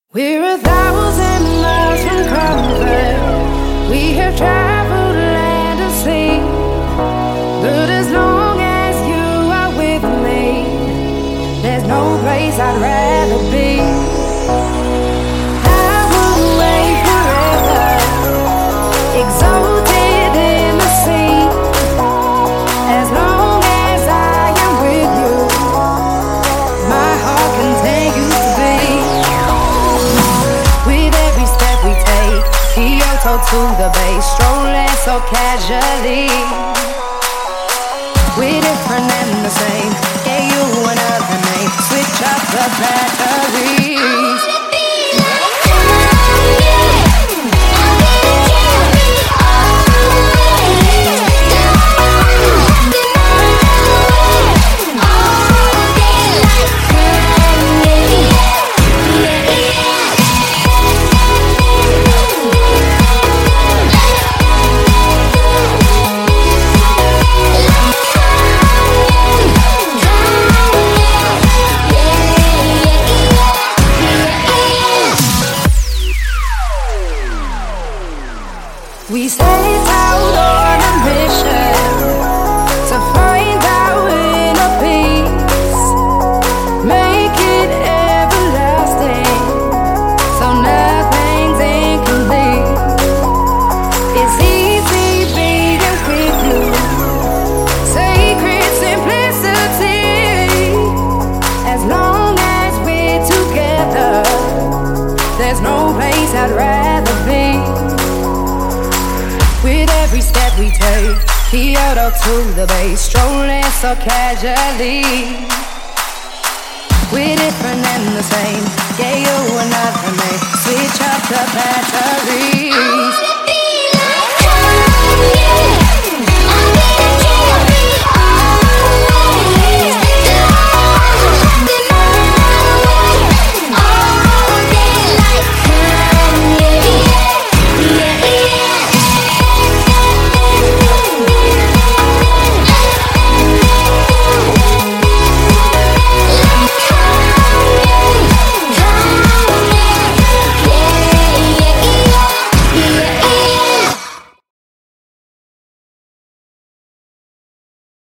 We're 1,000 miles from comfort. We have traveled land and sea. But as long as you are with me, there's no place I'd rather be. I would wait forever, exalted in the sea. As long as I am with you, my heart continues to beat. With every step we take, Kyoto to the bay, strolling so casually. We're different and the same. Yeah, you another name. Switch up the batteries. We set out on a mission to find our inner peace, make it everlasting, so nothing's incomplete. It's easy being with you, sacred simplicity. As long as we're together, there's no place I'd rather be. With every step we take, Kyoto to the bay, strolling so casually. We're different and the same. Yeah, you another me. Switch up the path.